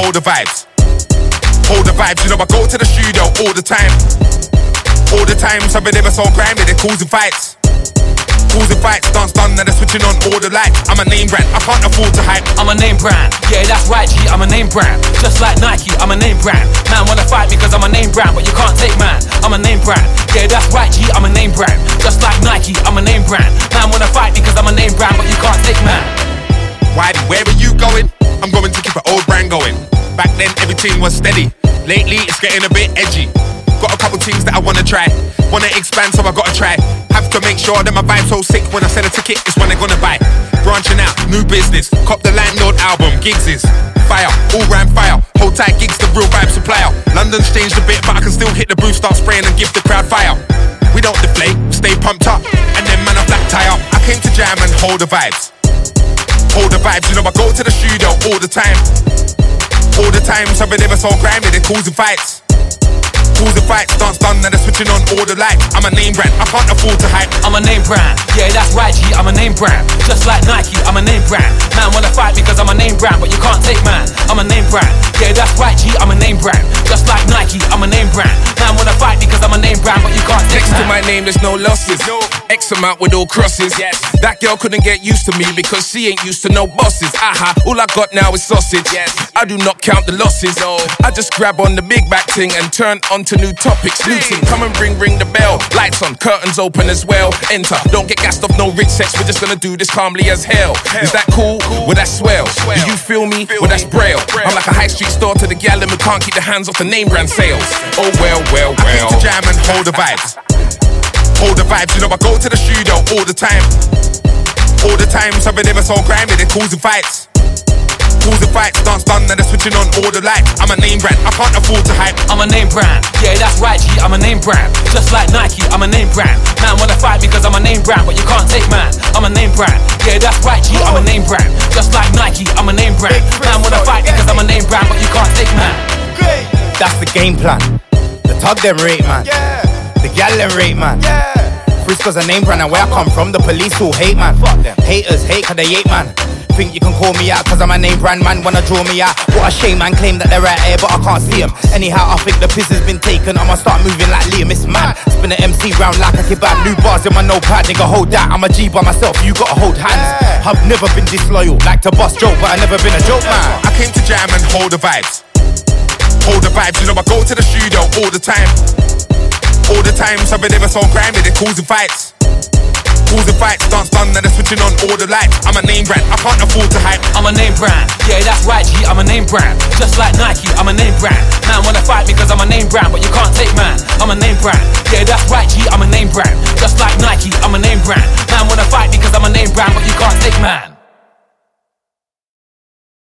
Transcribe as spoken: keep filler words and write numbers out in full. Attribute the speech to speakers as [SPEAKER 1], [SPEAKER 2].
[SPEAKER 1] hold the vibes. Hold the vibes, you know I go to the studio all the time. All the time, some of them are so grimy, they're causing fights. Causing fights, dance done, now they're switching on all the lights. I'm a name brand, I can't afford to hype.
[SPEAKER 2] I'm a name brand, yeah that's right G, I'm a name brand. Just like Nike, I'm a name brand. Man wanna fight because I'm a name brand, but you can't take man. I'm a name brand, yeah that's right G, I'm a name brand. Just like Nike, I'm a name brand. Man wanna fight because I'm a name brand, but you can't take man.
[SPEAKER 1] Whitey, where are you going? I'm going to keep an old brand going. Back then everything was steady. Lately it's getting a bit edgy. Got a couple things that I wanna try. Wanna expand, so I gotta try. Have to make sure that my vibe's so sick. When I sell a ticket, it's when they're gonna buy. Branching out, new business. Cop the Landlord album, gigs is fire, all round fire. Hold tight gigs, the real vibe supplier. London's changed a bit, but I can still hit the booth, start spraying and give the crowd fire. We don't deflate, stay pumped up, and then man a flat tire. I came to jam and hold the vibes. Hold the vibes, you know I go to the studio all the time. All the time, some of them are so grimy, they're causing fights. Causing fights, dance done, now they're switching on all the lights. I'm a name brand, I can't afford to hype.
[SPEAKER 2] I'm a name brand, yeah that's right G, I'm a name brand. Just like Nike, I'm a name brand. Man wanna fight because I'm a name brand, but you can't take man. I'm a name brand, yeah that's right G, I'm a name brand. Just like Nike, I'm a name brand. Man wanna fight because I'm a name brand, but you can't take
[SPEAKER 3] Next
[SPEAKER 2] man.
[SPEAKER 3] to my name there's no losses, no. X amount with all crosses, yes. That girl couldn't get used to me because she ain't used to no bosses. Aha, all I got now is sausage, yes. I do not count the losses, no. I just grab on the big back thing and turn onto new topics. New thing, come and ring, ring the bell. Lights on, curtains open as well. Enter, don't get gassed off no rich sex. We're just gonna do this calmly as hell. Is that cool? Well that's swell. Do you feel me? Well that's braille. I'm like a high street store to the gal and we can't keep the hands off the name brand sales. Oh well, well,
[SPEAKER 1] I came
[SPEAKER 3] well.
[SPEAKER 1] to jam and hold the vibes. Hold the vibes, you know I go to the studio all the time. All the time, some of them are so grimy, they're causing fights. Causing fights, dance done, now they're switching on all the lights. I'm a name brand, I can't afford to hype.
[SPEAKER 2] I'm a name brand, yeah that's right G, I'm a name brand. Just like Nike, I'm a name brand. Man wanna fight because I'm a name brand, but you can't take man. I'm a name brand, yeah that's right G, I'm a name brand. Just like Nike, I'm a name brand. Man wanna fight because I'm a name brand, but you can't take man.
[SPEAKER 4] That's the game plan. The tug them rate man, the gal them rate man. Frisco's a name brand and where I come from the police all hate man. Haters hate cause they hate man. Think you can call me out cause I'm a name brand man, wanna draw me out. What a shame man, claim that they're right here but I can't see them. Anyhow I think the piss has been taken, I'ma start moving like Liam, it's man. Spin an M C round like a kebab. New bars in my notepad, nigga hold that. I'm a G by myself, you gotta hold hands. I've never been disloyal, like to bust joke but I never been a joke man.
[SPEAKER 1] I came to jam and hold the vibes. Hold the vibes, you know I go to the studio all the time. All the time, some of them are so grimy, they're causing fights. Causing fights, dance done, now they're switching on all the lights. I'm a name brand, I can't afford to hype.
[SPEAKER 2] I'm a name brand, yeah that's right G, I'm a name brand. Just like Nike, I'm a name brand. Man wanna fight because I'm a name brand, but you can't take man. I'm a name brand, yeah that's right G, I'm a name brand. Just like Nike, I'm a name brand. Man wanna fight because I'm a name brand, but you can't take man.